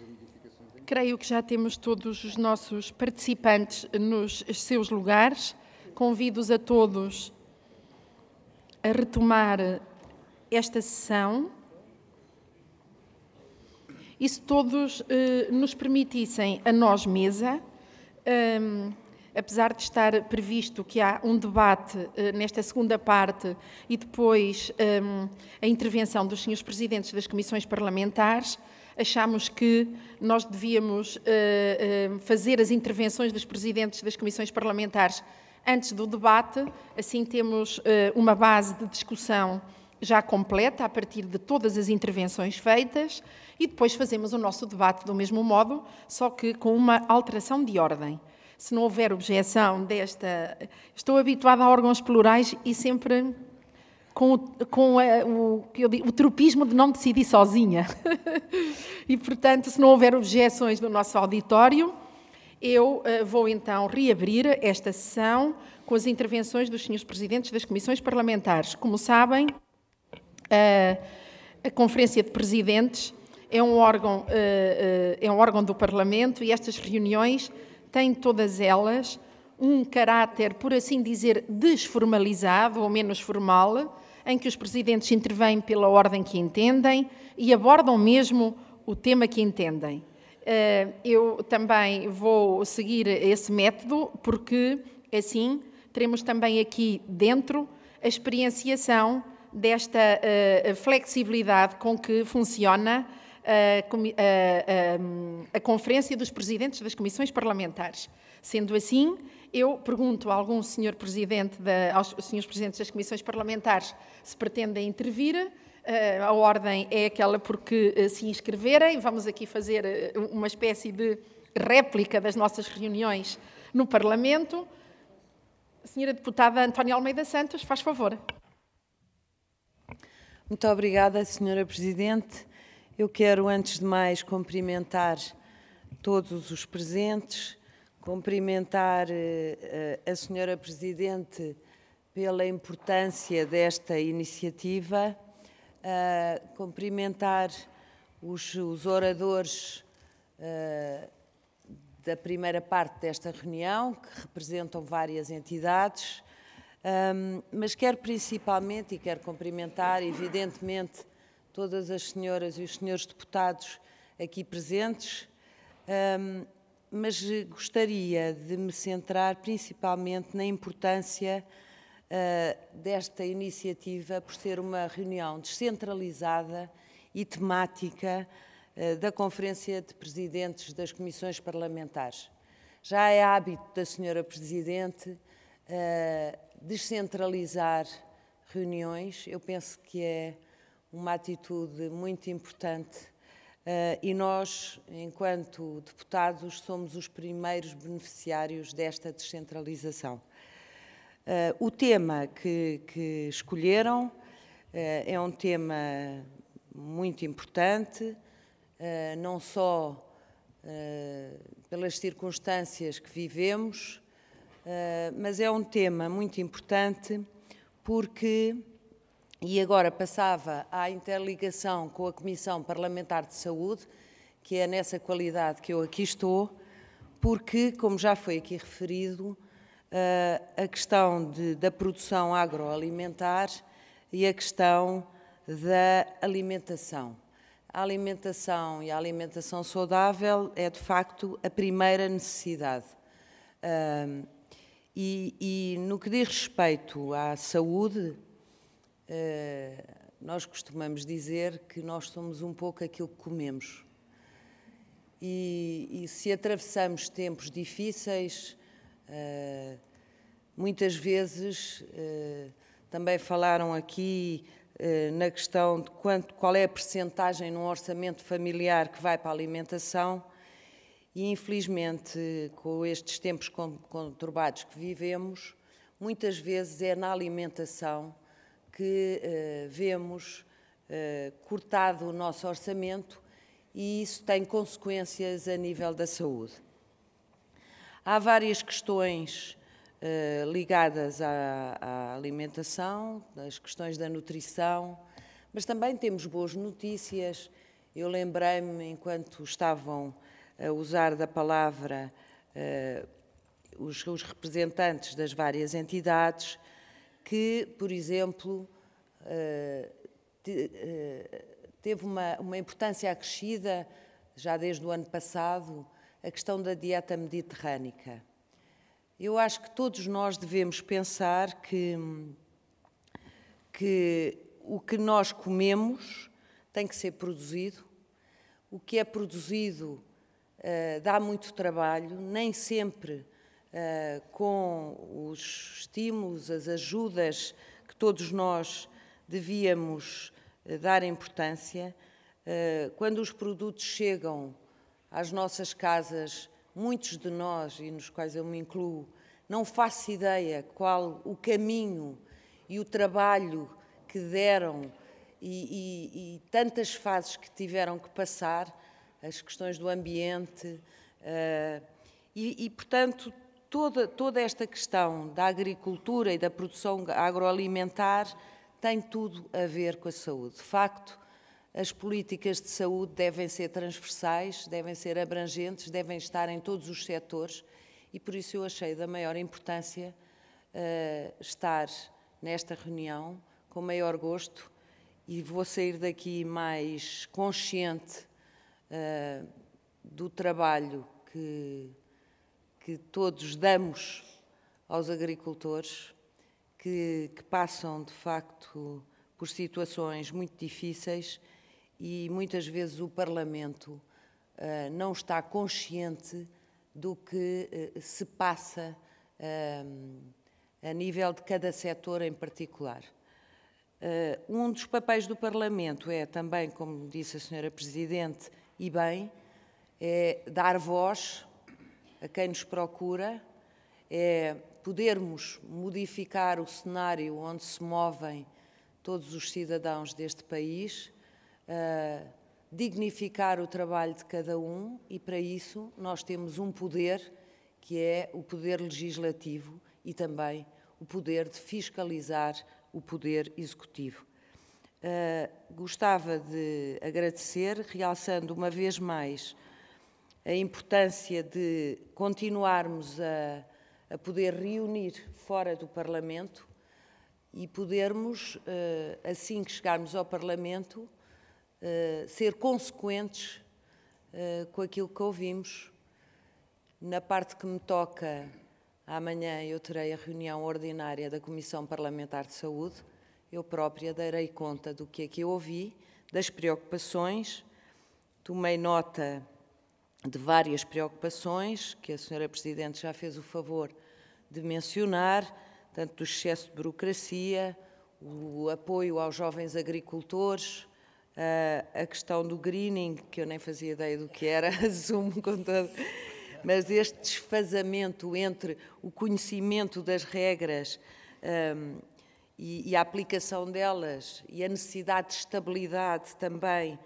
Creio que já temos todos os nossos participantes nos seus lugares. Convido-os a todos a retomar esta sessão. E se todos nos permitissem a nós mesa, apesar de estar previsto que há um debate nesta segunda parte e depois a intervenção dos senhores presidentes das comissões parlamentares, achamos que nós devíamos fazer as intervenções dos presidentes das comissões parlamentares antes do debate, assim temos uma base de discussão já completa a partir de todas as intervenções feitas e depois fazemos o nosso debate do mesmo modo, só que com uma alteração de ordem. Se não houver objeção desta... Estou habituada a órgãos plurais e sempre com o tropismo de não decidir sozinha. E, portanto, se não houver objeções do nosso auditório, eu vou então reabrir esta sessão com as intervenções dos senhores presidentes das comissões parlamentares. Como sabem, a Conferência de Presidentes é um órgão do Parlamento e estas reuniões têm todas elas um caráter, por assim dizer, desformalizado ou menos formal, em que os presidentes intervêm pela ordem que entendem e abordam mesmo o tema que entendem. Eu também vou seguir esse método porque, assim, teremos também aqui dentro a experienciação desta flexibilidade com que funciona a Conferência dos Presidentes das Comissões Parlamentares. Sendo assim, eu pergunto a algum senhor Presidente, aos senhores Presidentes das Comissões Parlamentares se pretendem intervir. A ordem é aquela porque se inscreverem. Vamos aqui fazer uma espécie de réplica das nossas reuniões no Parlamento. A senhora Deputada Antónia Almeida Santos, faz favor. Muito obrigada, senhora Presidente. Eu quero, antes de mais, cumprimentar todos os presentes, cumprimentar a senhora Presidente pela importância desta iniciativa, cumprimentar os oradores da primeira parte desta reunião, que representam várias entidades, mas quero principalmente, e quero cumprimentar, evidentemente, todas as senhoras e os senhores deputados aqui presentes, mas gostaria de me centrar principalmente na importância desta iniciativa por ser uma reunião descentralizada e temática da Conferência de Presidentes das Comissões Parlamentares. Já é hábito da senhora Presidente descentralizar reuniões. Eu penso que é uma atitude muito importante e nós, enquanto deputados, somos os primeiros beneficiários desta descentralização. O tema que escolheram é um tema muito importante, não só pelas circunstâncias que vivemos, mas é um tema muito importante porque... E agora passava à interligação com a Comissão Parlamentar de Saúde, que é nessa qualidade que eu aqui estou, porque, como já foi aqui referido, a questão da produção agroalimentar e a questão da alimentação. A alimentação e a alimentação saudável é, de facto, a primeira necessidade. E no que diz respeito à saúde, nós costumamos dizer que nós somos um pouco aquilo que comemos. E se atravessamos tempos difíceis, muitas vezes, também falaram aqui na questão de qual é a percentagem num orçamento familiar que vai para a alimentação, e infelizmente, com estes tempos conturbados que vivemos, muitas vezes é na alimentação que vemos cortado o nosso orçamento e isso tem consequências a nível da saúde. Há várias questões ligadas à alimentação, as questões da nutrição, mas também temos boas notícias eu lembrei-me, enquanto estavam a usar da palavra os representantes das várias entidades, que, por exemplo, teve uma importância acrescida, já desde o ano passado, a questão da dieta mediterrânica. Eu acho que todos nós devemos pensar que o que nós comemos tem que ser produzido. O que é produzido dá muito trabalho, nem sempre com os estímulos, as ajudas que todos nós devíamos dar importância. Quando os produtos chegam às nossas casas, muitos de nós, e nos quais eu me incluo, não faço ideia qual o caminho e o trabalho que deram e tantas fases que tiveram que passar, as questões do ambiente portanto, toda esta questão da agricultura e da produção agroalimentar tem tudo a ver com a saúde. De facto, as políticas de saúde devem ser transversais, devem ser abrangentes, devem estar em todos os setores e por isso eu achei da maior importância estar nesta reunião com maior gosto e vou sair daqui mais consciente do trabalho que todos damos aos agricultores, que passam, de facto, por situações muito difíceis e muitas vezes o Parlamento não está consciente do que se passa a nível de cada setor em particular. Um dos papéis do Parlamento é também, como disse a Sra. Presidente, e bem, é dar voz a quem nos procura, é podermos modificar o cenário onde se movem todos os cidadãos deste país, dignificar o trabalho de cada um e, para isso, nós temos um poder, que é o poder legislativo e também o poder de fiscalizar o poder executivo. Gostava de agradecer, realçando uma vez mais a importância de continuarmos a poder reunir fora do Parlamento e podermos, assim que chegarmos ao Parlamento, ser consequentes com aquilo que ouvimos. Na parte que me toca, amanhã eu terei a reunião ordinária da Comissão Parlamentar de Saúde. Eu própria darei conta do que é que eu ouvi, das preocupações. Tomei nota de várias preocupações que a Sra. Presidente já fez o favor de mencionar, tanto do excesso de burocracia, o apoio aos jovens agricultores, a questão do greening, que eu nem fazia ideia do que era, assumo com todo, mas este desfazamento entre o conhecimento das regras e a aplicação delas e a necessidade de estabilidade também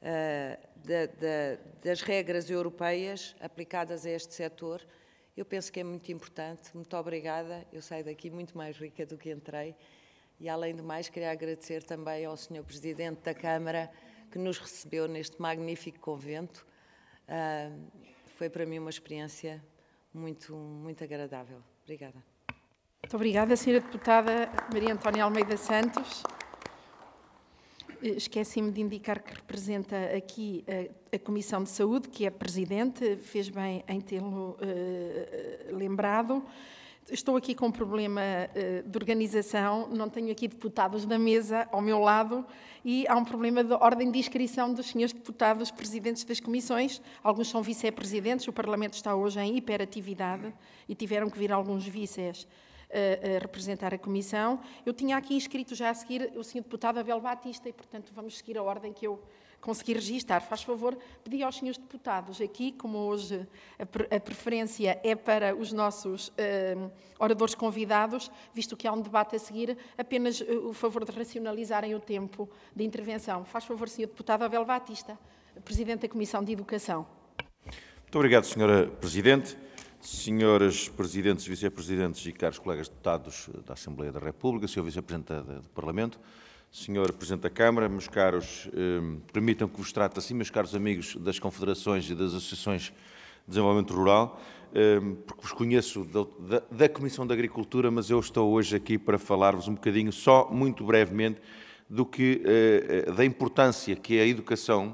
das regras europeias aplicadas a este setor, eu penso que é muito importante. Muito obrigada, eu saio daqui muito mais rica do que entrei e, além do mais, queria agradecer também ao Sr. Presidente da Câmara que nos recebeu neste magnífico convento. Foi para mim uma experiência muito, muito agradável. Obrigada. Muito obrigada, Sra. Deputada Maria Antónia Almeida Santos. Esqueci-me de indicar que representa aqui a Comissão de Saúde, que é Presidente, fez bem em tê-lo lembrado. Estou aqui com um problema de organização, não tenho aqui deputados na mesa ao meu lado e há um problema de ordem de inscrição dos senhores deputados presidentes das comissões. Alguns são vice-presidentes, o Parlamento está hoje em hiperatividade e tiveram que vir alguns vices a representar a Comissão. Eu tinha aqui inscrito já a seguir o Sr. Deputado Abel Batista e, portanto, vamos seguir a ordem que eu consegui registar. Faz favor, pedir aos senhores deputados aqui, como hoje a preferência é para os nossos oradores convidados, visto que há um debate a seguir, apenas o favor de racionalizarem o tempo de intervenção. Faz favor, Sr. Deputado Abel Batista, Presidente da Comissão de Educação. Muito obrigado, Sra. Presidente. Senhores Presidentes, Vice-Presidentes e caros colegas deputados da Assembleia da República, Sr. Vice-Presidente do Parlamento, Sr. Presidente da Câmara, meus caros, permitam que vos trate assim, meus caros amigos das confederações e das associações de desenvolvimento rural, porque vos conheço da Comissão de Agricultura, mas eu estou hoje aqui para falar-vos um bocadinho, só muito brevemente, da importância que a educação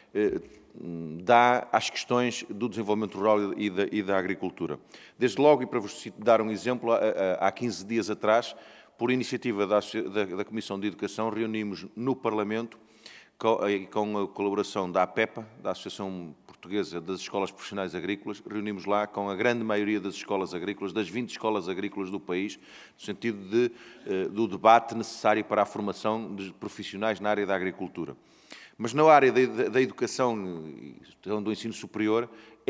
dá às questões do desenvolvimento rural e da agricultura. Desde logo, e para vos dar um exemplo, há 15 dias atrás, por iniciativa da Comissão de Educação, reunimos no Parlamento, com a colaboração da APEPA, da Associação Portuguesa das Escolas Profissionais Agrícolas, reunimos lá com a grande maioria das escolas agrícolas, das 20 escolas agrícolas do país, no sentido do debate necessário para a formação de profissionais na área da agricultura. Mas na área da educação, do ensino superior,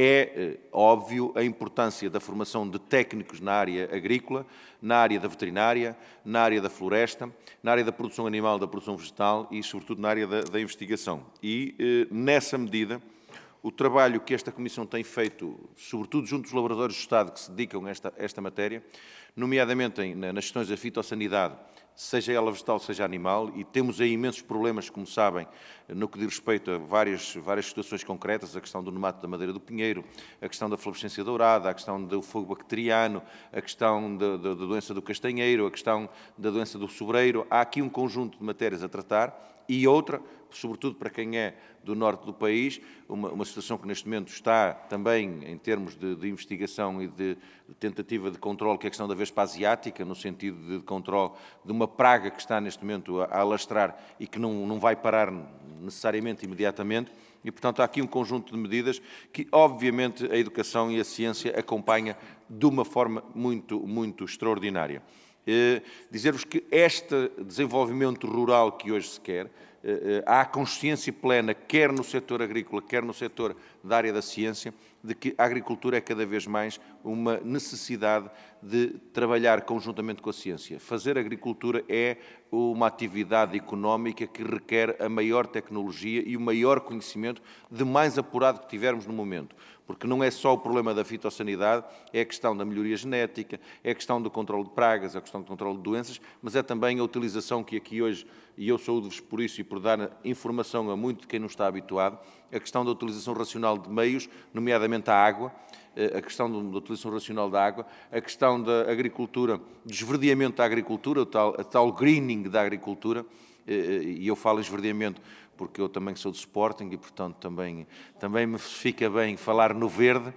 é óbvio a importância da formação de técnicos na área agrícola, na área da veterinária, na área da floresta, na área da produção animal, da produção vegetal e, sobretudo, na área da investigação. E, nessa medida, o trabalho que esta Comissão tem feito, sobretudo junto dos laboratórios do Estado que se dedicam a esta matéria, nomeadamente nas questões da fitossanidade, seja ela vegetal, seja animal, e temos aí imensos problemas, como sabem, no que diz respeito a várias situações concretas, a questão do nemato da madeira do pinheiro, a questão da florescência dourada, a questão do fogo bacteriano, a questão da doença do castanheiro, a questão da doença do sobreiro. Há aqui um conjunto de matérias a tratar e outra, sobretudo para quem é do norte do país, uma situação que neste momento está também em termos de investigação e de tentativa de controle, que é a questão da vespa asiática, no sentido de controle de uma praga que está neste momento a alastrar e que não vai parar necessariamente imediatamente. E, portanto, há aqui um conjunto de medidas que, obviamente, a educação e a ciência acompanham de uma forma muito, muito extraordinária. Dizer-vos que este desenvolvimento rural que hoje se quer, há consciência plena, quer no setor agrícola, quer no setor da área da ciência, de que a agricultura é cada vez mais uma necessidade de trabalhar conjuntamente com a ciência. Fazer agricultura é uma atividade económica que requer a maior tecnologia e o maior conhecimento de mais apurado que tivermos no momento. Porque não é só o problema da fitossanidade, é a questão da melhoria genética, é a questão do controle de pragas, é a questão do controle de doenças, mas é também a utilização que aqui hoje, e eu saúdo-vos por isso e por dar informação a muito de quem não está habituado, a questão da utilização racional de meios, nomeadamente a água, a questão da utilização racional da água, a questão da agricultura, do esverdeamento da agricultura, a tal greening da agricultura, e eu falo em esverdeamento porque eu também sou de Sporting e, portanto, também me fica bem falar no verde.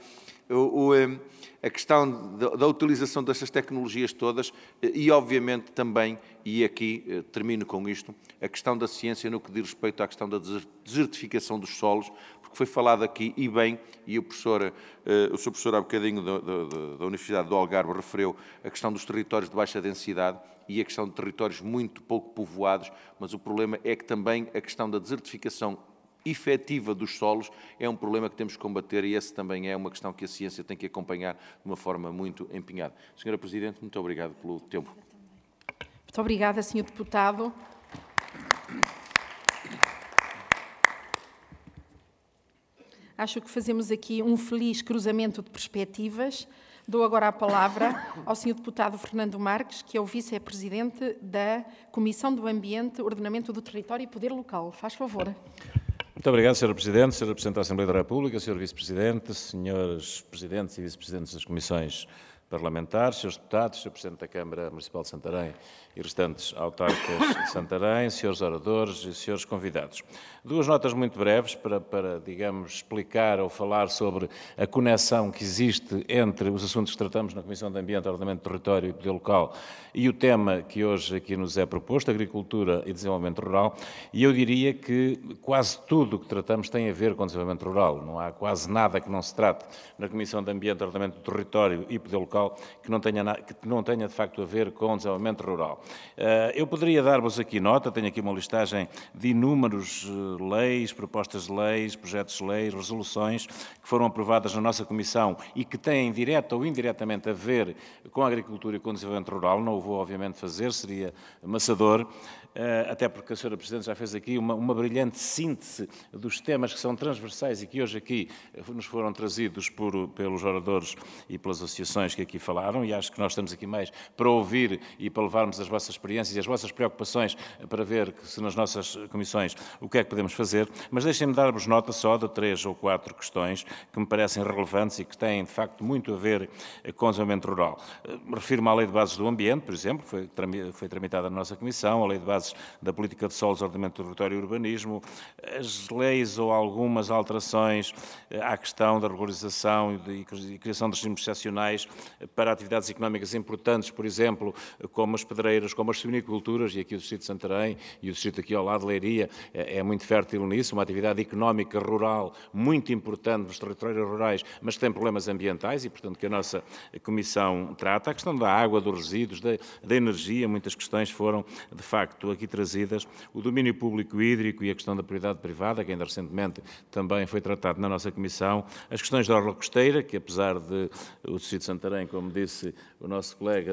A questão da utilização dessas tecnologias todas e, obviamente, também, e aqui termino com isto, a questão da ciência no que diz respeito à questão da desertificação dos solos, porque foi falado aqui, e bem, e o Sr. Professor há bocadinho da Universidade do Algarve referiu a questão dos territórios de baixa densidade e a questão de territórios muito pouco povoados, mas o problema é que também a questão da desertificação efetiva dos solos é um problema que temos que combater e essa também é uma questão que a ciência tem que acompanhar de uma forma muito empenhada. Senhora Presidente, muito obrigado pelo tempo. Muito obrigada, Sr. Deputado. Acho que fazemos aqui um feliz cruzamento de perspectivas. Dou agora a palavra ao Sr. Deputado Fernando Marques, que é o Vice-Presidente da Comissão do Ambiente, Ordenamento do Território e Poder Local. Faz favor. Muito obrigado, Sr. Presidente, Sr. Representante da Assembleia da República, Sr. Vice-Presidente, Srs. Presidentes e Vice-Presidentes das Comissões Parlamentares, Srs. Deputados, Sr. Presidente da Câmara Municipal de Santarém e restantes autarcas de Santarém, Srs. Oradores e Srs. Convidados. Duas notas muito breves para, digamos, explicar ou falar sobre a conexão que existe entre os assuntos que tratamos na Comissão de Ambiente, Ordenamento do Território e Poder Local e o tema que hoje aqui nos é proposto, Agricultura e Desenvolvimento Rural, e eu diria que quase tudo o que tratamos tem a ver com desenvolvimento rural. Não há quase nada que não se trate na Comissão de Ambiente, Ordenamento do Território e Poder Local que não tenha de facto a ver com desenvolvimento rural. Eu poderia dar-vos aqui nota, tenho aqui uma listagem de inúmeros leis, propostas de leis, projetos de leis, resoluções que foram aprovadas na nossa Comissão e que têm direta ou indiretamente a ver com a agricultura e com o desenvolvimento rural. Não o vou, obviamente, fazer, seria amassador. até porque a Sra. Presidente já fez aqui uma brilhante síntese dos temas que são transversais e que hoje aqui nos foram trazidos pelos oradores e pelas associações que aqui falaram, e acho que nós estamos aqui mais para ouvir e para levarmos as vossas experiências e as vossas preocupações para ver se nas nossas comissões o que é que podemos fazer, mas deixem-me dar-vos nota só de 3 ou 4 questões que me parecem relevantes e que têm, de facto, muito a ver com o desenvolvimento rural. Refiro-me à Lei de Bases do Ambiente, por exemplo, que foi tramitada na nossa Comissão, a Lei de Bases da Política de Solos, Ordenamento do Território e Urbanismo, as leis ou algumas alterações à questão da regularização e criação de regimes excepcionais para atividades económicas importantes, por exemplo, como as pedreiras, como as suiniculturas, e aqui o Distrito de Santarém e o Distrito aqui ao lado de Leiria é muito fértil nisso, uma atividade económica rural muito importante nos territórios rurais, mas que tem problemas ambientais e, portanto, que a nossa Comissão trata. A questão da água, dos resíduos, da energia, muitas questões foram, de facto, aqui trazidas. O domínio público hídrico e a questão da propriedade privada, que ainda recentemente também foi tratado na nossa Comissão. As questões da orla costeira, que apesar de o Distrito de Santarém, como disse o nosso colega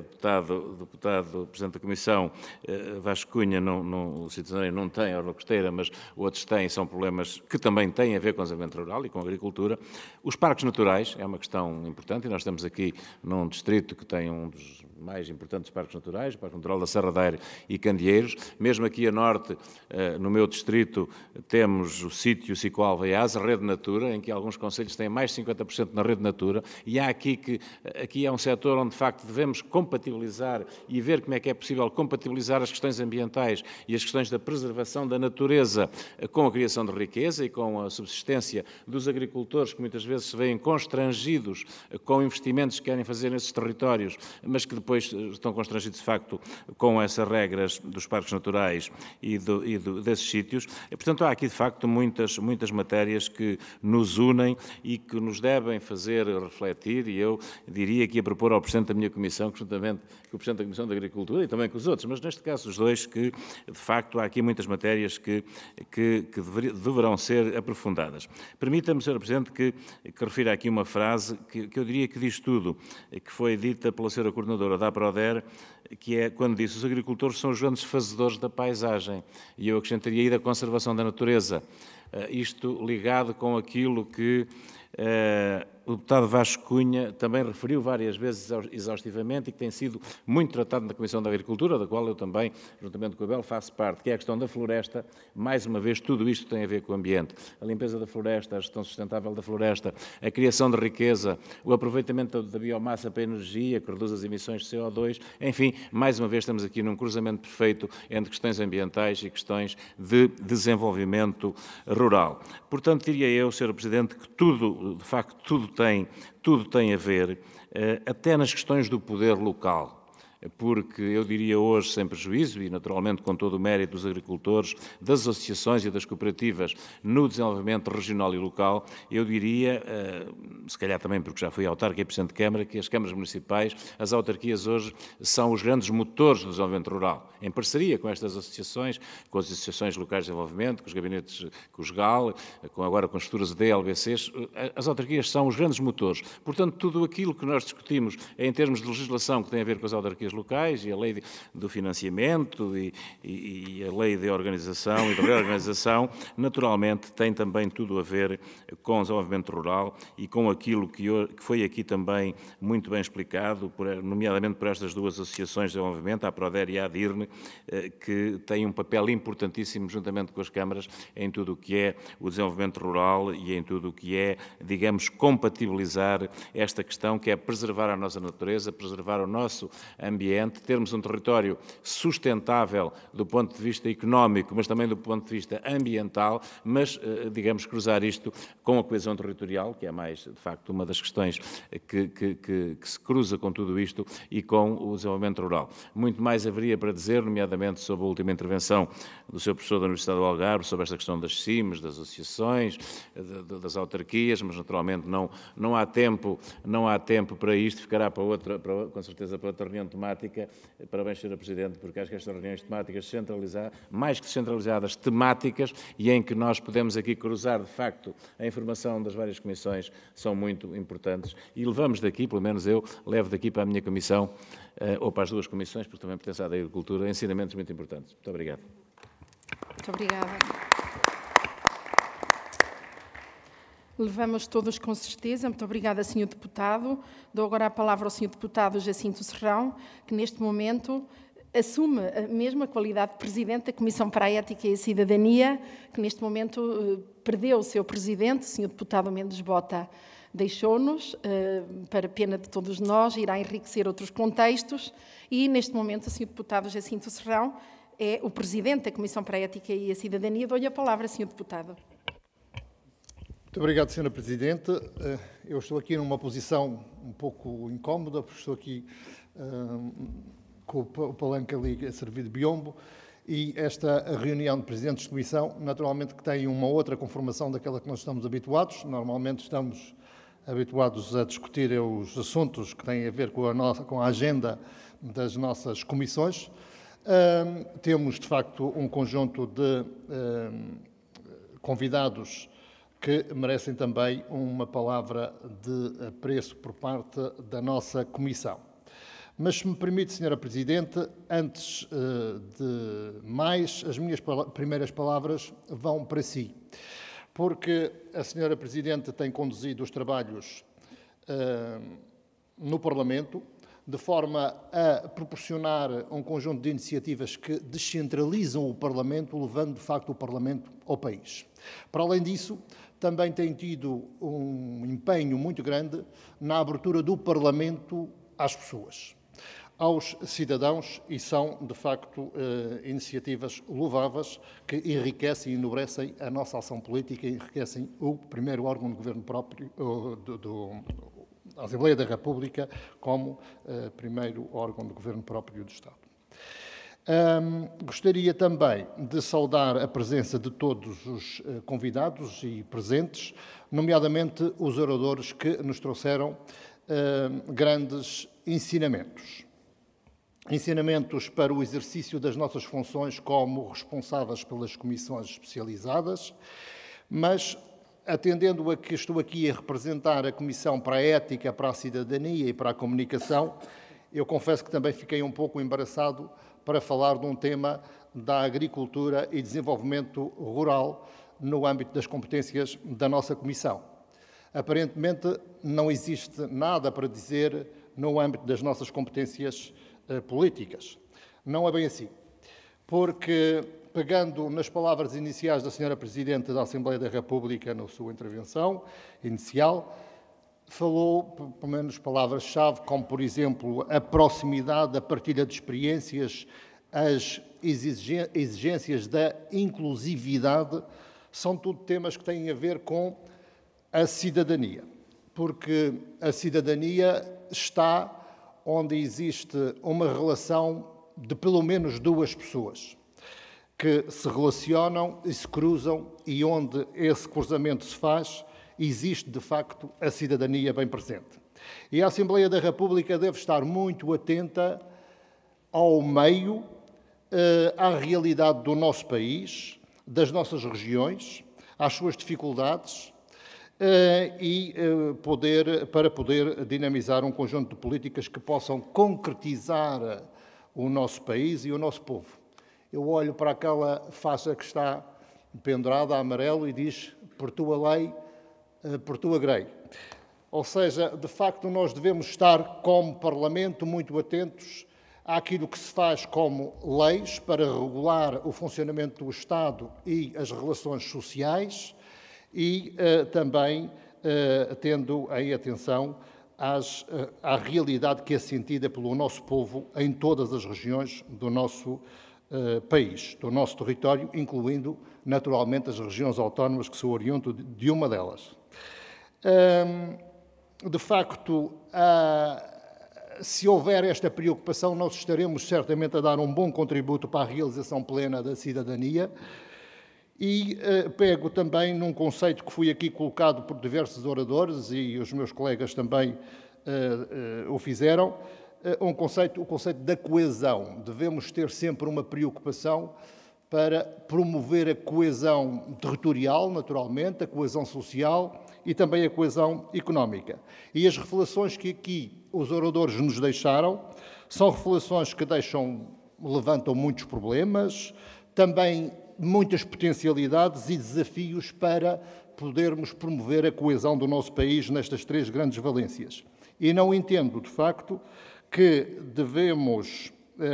deputado Presidente da Comissão, Vasco Cunha, o Distrito de Santarém não tem orla costeira, mas outros têm, são problemas que também têm a ver com o desenvolvimento rural e com a agricultura. Os parques naturais é uma questão importante e nós estamos aqui num distrito que tem um dos mais importantes parques naturais, o Parque Natural da Serra da Aire e Candeeiros. Mesmo aqui a norte, no meu distrito, temos o sítio Cicoalva Alveiás, a Rede Natura, em que alguns concelhos têm mais de 50% na Rede Natura, e há aqui é um setor onde, de facto, devemos compatibilizar e ver como é que é possível compatibilizar as questões ambientais e as questões da preservação da natureza com a criação de riqueza e com a subsistência dos agricultores, que muitas vezes se veem constrangidos com investimentos que querem fazer nesses territórios, mas que depois estão constrangidos, de facto, com essas regras dos parques naturais e desses sítios. E, portanto, há aqui, de facto, muitas matérias que nos unem e que nos devem fazer refletir, e eu diria que ia propor ao Presidente da minha Comissão, juntamente com o Presidente da Comissão de Agricultura e também com os outros, mas neste caso os dois, que, de facto, há aqui muitas matérias que deverão ser aprofundadas. Permita-me, Sr. Presidente, que refira aqui uma frase que eu diria que diz tudo, que foi dita pela Sra. Coordenadora da APRODER, que é quando disse: os agricultores são os grandes fazedores da paisagem, e eu acrescentaria aí da conservação da natureza. Isto ligado com aquilo que o deputado Vasco Cunha também referiu várias vezes exaustivamente e que tem sido muito tratado na Comissão da Agricultura, da qual eu também, juntamente com o Abel, faço parte, que é a questão da floresta. Mais uma vez, tudo isto tem a ver com o ambiente. A limpeza da floresta, a gestão sustentável da floresta, a criação de riqueza, o aproveitamento da biomassa para a energia, que reduz as emissões de CO2, enfim, mais uma vez estamos aqui num cruzamento perfeito entre questões ambientais e questões de desenvolvimento rural. Portanto, diria eu, Sr. Presidente, que tudo, de facto, tudo tem a ver, até nas questões do poder local. Porque eu diria hoje, sem prejuízo, e naturalmente com todo o mérito dos agricultores, das associações e das cooperativas no desenvolvimento regional e local, eu diria, se calhar também porque já fui autarca e Presidente de Câmara, que as câmaras municipais, as autarquias hoje, são os grandes motores do desenvolvimento rural, em parceria com estas associações, com as associações locais de desenvolvimento, com os gabinetes, com os GAL, agora com as futuras DLBCs, as autarquias são os grandes motores. Portanto, tudo aquilo que nós discutimos em termos de legislação que tem a ver com as autarquias locais e a lei do financiamento e a lei de organização e de reorganização, naturalmente tem também tudo a ver com o desenvolvimento rural e com aquilo que foi aqui também muito bem explicado, nomeadamente por estas duas associações de desenvolvimento, a APRODER e a ADIRNE, que têm um papel importantíssimo juntamente com as câmaras em tudo o que é o desenvolvimento rural e em tudo o que é, digamos, compatibilizar esta questão que é preservar a nossa natureza, preservar o nosso ambiente, termos um território sustentável do ponto de vista económico, mas também do ponto de vista ambiental, mas, digamos, cruzar isto com a coesão territorial, que é mais, de facto, uma das questões que se cruza com tudo isto e com o desenvolvimento rural. Muito mais haveria para dizer, nomeadamente sobre a última intervenção do Sr. Professor da Universidade do Algarve, sobre esta questão das CIMs, das associações, das autarquias, mas naturalmente não há tempo para isto, ficará com certeza para outra reunião tomada temática. Parabéns, Sra. Presidente, porque acho que estas reuniões temáticas mais que descentralizadas, temáticas, e em que nós podemos aqui cruzar, de facto, a informação das várias comissões, são muito importantes. E levamos daqui, pelo menos eu, levo daqui para a minha comissão, ou para as duas comissões, porque também pertence à da Agricultura, ensinamentos muito importantes. Muito obrigado. Muito obrigada. Levamos todos com certeza. Muito obrigada, Sr. Deputado. Dou agora a palavra ao Sr. Deputado Jacinto Serrão, que neste momento assume mesmo a qualidade de Presidente da Comissão para a Ética e a Cidadania, que neste momento perdeu o seu Presidente, o Sr. Deputado Mendes Bota. Deixou-nos, para pena de todos nós, irá enriquecer outros contextos e, neste momento, o Sr. Deputado Jacinto Serrão é o Presidente da Comissão para a Ética e a Cidadania. Dou-lhe a palavra, Sr. Deputado. Muito obrigado, Sra. Presidente. Eu estou aqui numa posição um pouco incómoda, porque estou aqui com o palanque ali a servir de biombo, e esta reunião de presidentes de comissão, naturalmente que tem uma outra conformação daquela que nós estamos habituados. Normalmente estamos habituados a discutir os assuntos que têm a ver com a agenda das nossas comissões. Temos, de facto, um conjunto de convidados que merecem também uma palavra de apreço por parte da nossa comissão. Mas, se me permite, Sra. Presidente, antes de mais, as minhas primeiras palavras vão para si, porque a Sra. Presidente tem conduzido os trabalhos no Parlamento, de forma a proporcionar um conjunto de iniciativas que descentralizam o Parlamento, levando, de facto, o Parlamento ao país. Para além disso, também tem tido um empenho muito grande na abertura do Parlamento às pessoas, aos cidadãos, e são, de facto, iniciativas louváveis que enriquecem e enobrecem a nossa ação política e enriquecem o primeiro órgão de governo próprio da Assembleia da República como primeiro órgão de governo próprio do Estado. Gostaria também de saudar a presença de todos os convidados e presentes, nomeadamente os oradores que nos trouxeram grandes ensinamentos. Ensinamentos para o exercício das nossas funções como responsáveis pelas comissões especializadas, mas, atendendo a que estou aqui a representar a Comissão para a Ética, para a Cidadania e para a Comunicação, eu confesso que também fiquei um pouco embaraçado para falar de um tema da agricultura e desenvolvimento rural no âmbito das competências da nossa Comissão. Aparentemente, não existe nada para dizer no âmbito das nossas competências políticas. Não é bem assim, porque, pegando nas palavras iniciais da Sra. Presidente da Assembleia da República, na sua intervenção inicial, falou, pelo menos, palavras-chave, como, por exemplo, a proximidade, a partilha de experiências, as exigências da inclusividade, são tudo temas que têm a ver com a cidadania, porque a cidadania está onde existe uma relação de pelo menos duas pessoas que se relacionam e se cruzam, e onde esse cruzamento se faz, existe, de facto, a cidadania bem presente. E a Assembleia da República deve estar muito atenta ao meio, à realidade do nosso país, das nossas regiões, às suas dificuldades, para poder dinamizar um conjunto de políticas que possam concretizar o nosso país e o nosso povo. Eu olho para aquela faixa que está pendurada a amarelo e diz: por tua lei, por tua grei. Ou seja, de facto, nós devemos estar, como Parlamento, muito atentos àquilo que se faz como leis para regular o funcionamento do Estado e as relações sociais, e também tendo em atenção à realidade que é sentida pelo nosso povo em todas as regiões do nosso país, do nosso território, incluindo, naturalmente, as regiões autónomas, que sou oriundo de uma delas. De facto, se houver esta preocupação, nós estaremos certamente a dar um bom contributo para a realização plena da cidadania. E pego também num conceito que foi aqui colocado por diversos oradores, e os meus colegas também o fizeram, o conceito da coesão. Devemos ter sempre uma preocupação para promover a coesão territorial, naturalmente, a coesão social e também a coesão económica. E as reflexões que aqui os oradores nos deixaram são reflexões que levantam muitos problemas, também muitas potencialidades e desafios para podermos promover a coesão do nosso país nestas três grandes valências. E não entendo, de facto, que devemos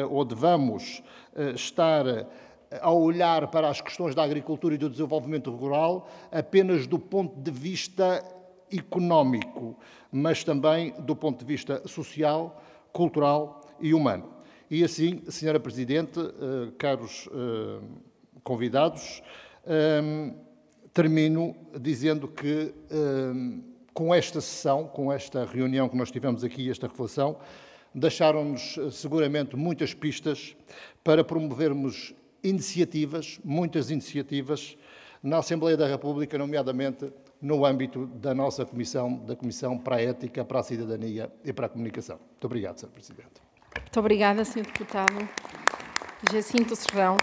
estar a olhar para as questões da agricultura e do desenvolvimento rural apenas do ponto de vista económico, mas também do ponto de vista social, cultural e humano. E assim, Sra. Presidente, caros convidados, termino dizendo que com esta sessão, com esta reunião que nós tivemos aqui, esta reflexão, deixaram-nos seguramente muitas pistas para promovermos muitas iniciativas, na Assembleia da República, nomeadamente no âmbito da nossa Comissão, da Comissão para a Ética, para a Cidadania e para a Comunicação. Muito obrigado, Sr. Presidente. Muito obrigada, Sr. Deputado Jacinto Serrão.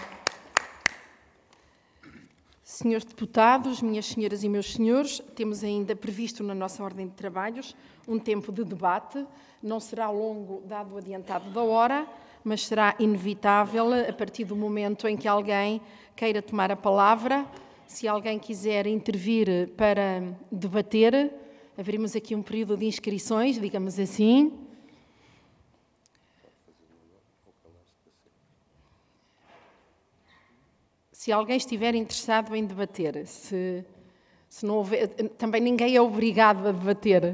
Senhores deputados, minhas senhoras e meus senhores, temos ainda previsto na nossa ordem de trabalhos um tempo de debate. Não será longo, dado o adiantado da hora, mas será inevitável a partir do momento em que alguém queira tomar a palavra. Se alguém quiser intervir para debater, abrimos aqui um período de inscrições, digamos assim. Se alguém estiver interessado em debater, se não houver, também ninguém é obrigado a debater.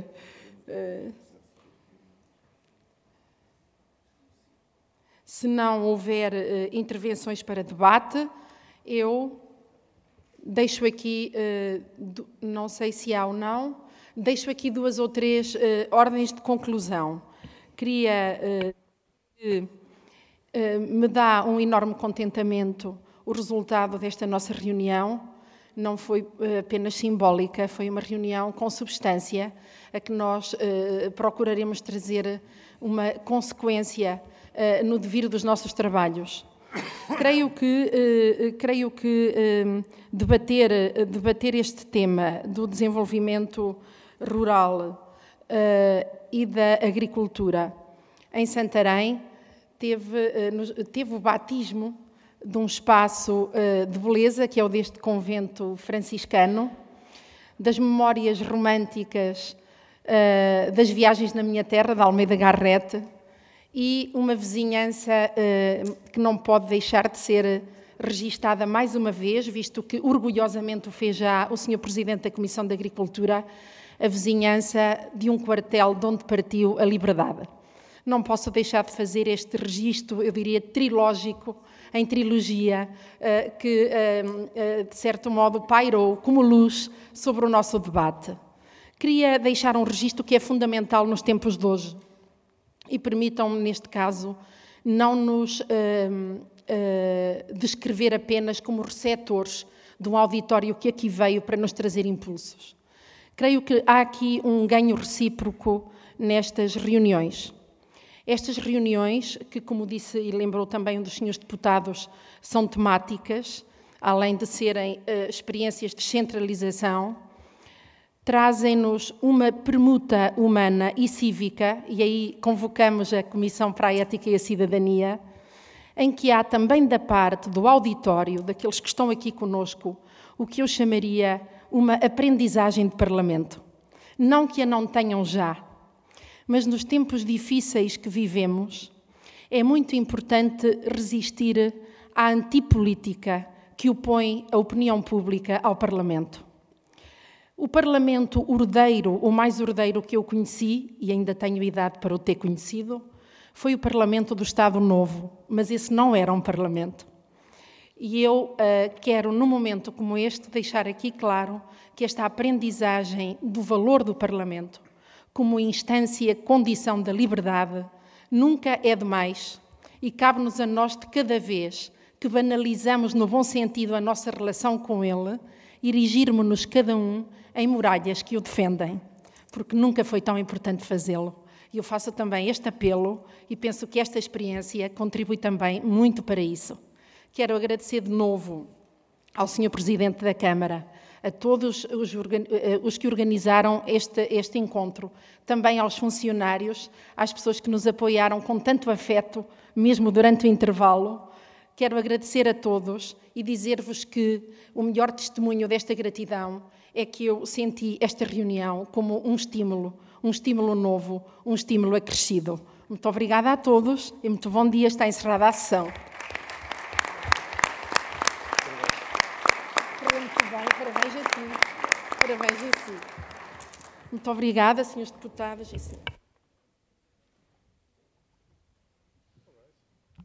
Se não houver intervenções para debate, eu deixo aqui, não sei se há ou não, deixo aqui 2 ou 3 ordens de conclusão. Queria que me dá um enorme contentamento o resultado desta nossa reunião. Não foi apenas simbólica, foi uma reunião com substância, a que nós procuraremos trazer uma consequência no devir dos nossos trabalhos. Creio que debater este tema do desenvolvimento rural e da agricultura em Santarém teve o batismo de um espaço de beleza, que é o deste convento franciscano, das memórias românticas das viagens na minha terra, da Almeida Garrete, e uma vizinhança que não pode deixar de ser registada mais uma vez, visto que orgulhosamente o fez já o Sr. Presidente da Comissão de Agricultura, a vizinhança de um quartel de onde partiu a liberdade. Não posso deixar de fazer este registro, eu diria, trilógico, em trilogia, que, de certo modo, pairou como luz sobre o nosso debate. Queria deixar um registro que é fundamental nos tempos de hoje. E permitam-me, neste caso, não nos descrever apenas como receptores de um auditório que aqui veio para nos trazer impulsos. Creio que há aqui um ganho recíproco nestas reuniões. Estas reuniões, que, como disse e lembrou também um dos senhores deputados, são temáticas, além de serem experiências de descentralização, trazem-nos uma permuta humana e cívica, e aí convocamos a Comissão para a Ética e a Cidadania, em que há também da parte do auditório, daqueles que estão aqui conosco, o que eu chamaria uma aprendizagem de Parlamento. Não que a não tenham já, mas nos tempos difíceis que vivemos, é muito importante resistir à antipolítica que opõe a opinião pública ao Parlamento. O Parlamento ordeiro, o mais ordeiro que eu conheci, e ainda tenho idade para o ter conhecido, foi o Parlamento do Estado Novo, mas esse não era um Parlamento. E eu quero, num momento como este, deixar aqui claro que esta aprendizagem do valor do Parlamento, como instância, condição da liberdade, nunca é demais e cabe-nos a nós de cada vez que banalizamos no bom sentido a nossa relação com ele, erigirmos-nos cada um em muralhas que o defendem, porque nunca foi tão importante fazê-lo. E eu faço também este apelo e penso que esta experiência contribui também muito para isso. Quero agradecer de novo ao Sr. Presidente da Câmara, a todos os que organizaram este encontro, também aos funcionários, às pessoas que nos apoiaram com tanto afeto, mesmo durante o intervalo. Quero agradecer a todos e dizer-vos que o melhor testemunho desta gratidão é que eu senti esta reunião como um estímulo novo, um estímulo acrescido. Muito obrigada a todos e muito bom dia. Está encerrada a sessão. Muito bem, parabéns a si. Parabéns a si. Muito obrigada, senhores deputados.